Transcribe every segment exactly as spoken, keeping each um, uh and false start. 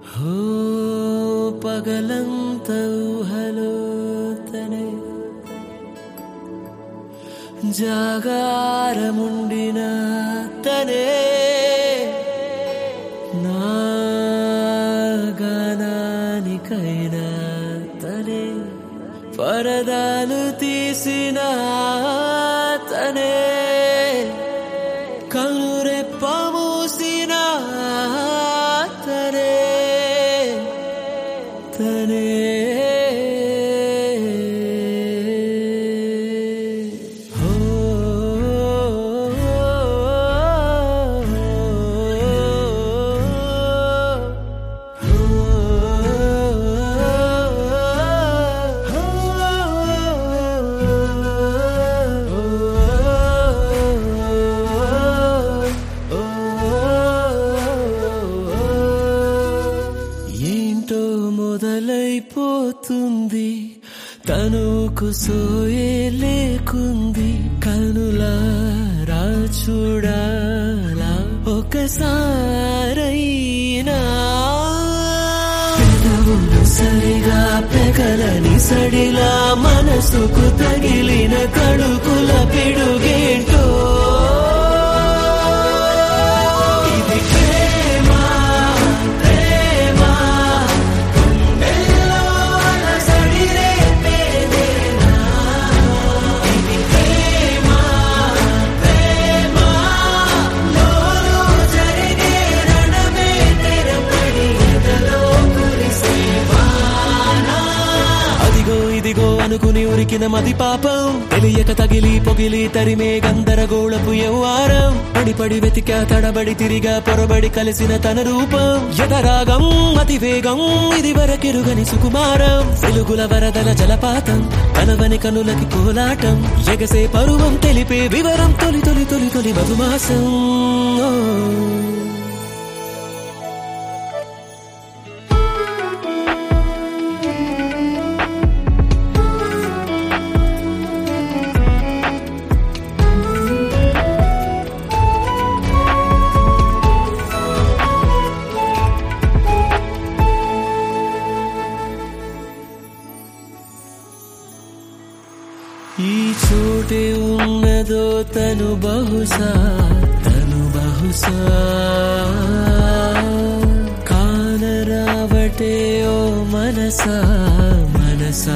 హో పగలంత ఊహలో తనే జాగారముండిన తనే నా గానానికైనా తనే పరదాలు తీసిన తనే కనురెప్ప మూసిన తనే తనే మొదలైపోతుంది తనుకు సోయే లేకుంది కనులారా చూడాలా ఒకసారైనా పెదవులు సరిగా పెగలని సడిలా మనసుకు తగిలిన కడుకుల పిడుగేంటో ఇదిగో అనుకుని ఉరికిన మది పాపం తెలియక తగిలి పొగిలి తరిమే గందరగోళపు యవ్వారం పడిపడి వెతికా తడబడి తిరిగా పొరబడి కలిసిన తన రూపం యథరాగం అతి వేగం ఇది వరకెరుగని సుకుమారం వెలుగుల వరదల జలపాతం కనవని కనులకి కోలాటం ఎగసే పరువం తెలిపే వివరం తొలి తొలి తొలి తొలి మధుమాసం ఈ చోటే ఉన్నదో తను బహుశా తను బహుశా కానరావటే ఓ మనసా మనసా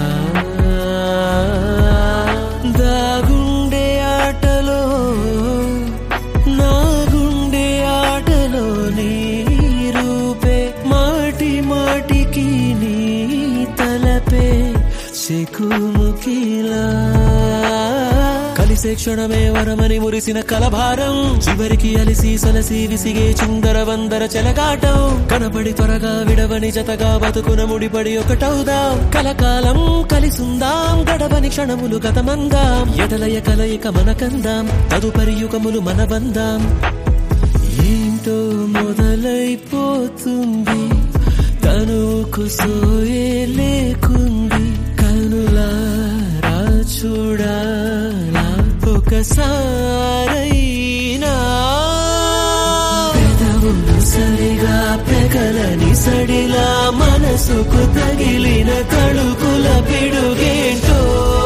దాగుండే ఆటలో నా గుండె ఆటలో నీ రూపే మాటి మాటికి నీ తలపే చెకుముకిలా కలిసే క్షణమే వరమని మురిసిన కలభారం చివరికి అలిసి సలసి విసిగే చిందర వందర చెలగాటం కనపడి త్వరగా విడవని జతగా బతుకున ముడిపడి ఒకటవుదాం కలకాలం కలిసుందాం గడవని క్షణములు గతమందాం ఎదలయ కలయిక మనకందాం తదుపరి యుగములు మనబందాం ఏంటో మొదలైపోతుంది తనుకు సోయే లేకుంది కనులారా చూడాలా ఒకసారైనా పెదవులు సరిగా పెగలని సడిలా మనసుకు తగిలిన తడుకుల పిడుగేంటో